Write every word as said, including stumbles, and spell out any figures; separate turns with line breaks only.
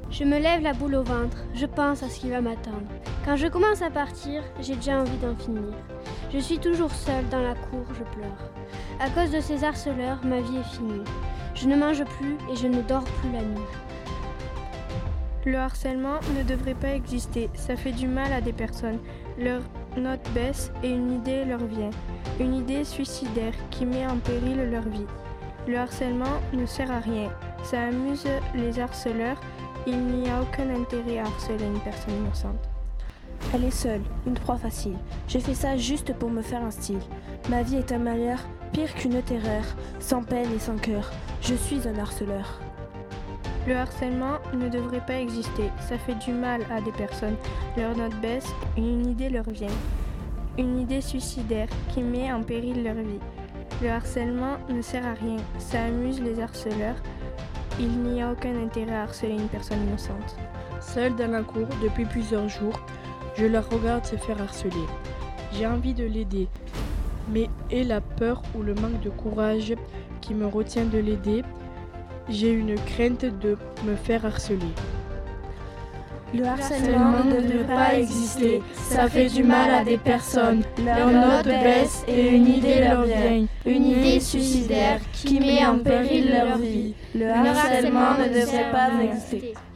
Je me lève la boule au ventre, je pense à ce qui va m'attendre. Quand je commence à partir, j'ai déjà envie d'en finir. Je suis toujours seule dans la cour, je pleure. À cause de ces harceleurs, ma vie est finie. Je ne mange plus et je ne dors plus la nuit.
Le harcèlement ne devrait pas exister, ça fait du mal à des personnes. Leur note baisse et une idée leur vient. Une idée suicidaire qui met en péril leur vie. Le harcèlement ne sert à rien, ça amuse les harceleurs. Il n'y a aucun intérêt à harceler une personne innocente.
Elle est seule, une proie facile. Je fais ça juste pour me faire un style. Ma vie est un malheur, pire qu'une terreur, sans peine et sans cœur. Je suis un harceleur.
Le harcèlement ne devrait pas exister, ça fait du mal à des personnes. Leur note baisse et une idée leur vient. Une idée suicidaire qui met en péril leur vie. Le harcèlement ne sert à rien, ça amuse les harceleurs. Il n'y a aucun intérêt à harceler une personne innocente.
Seule dans la cour depuis plusieurs jours, je la regarde se faire harceler. J'ai envie de l'aider, mais et la peur ou le manque de courage qui me retient de l'aider, j'ai une crainte de me faire harceler.
Le harcèlement ne devrait pas exister, ça fait du mal à des personnes.
Leur note baisse et une idée leur vient. Une idée suicidaire qui met en péril leur vie.
Le harcèlement ne devrait pas exister.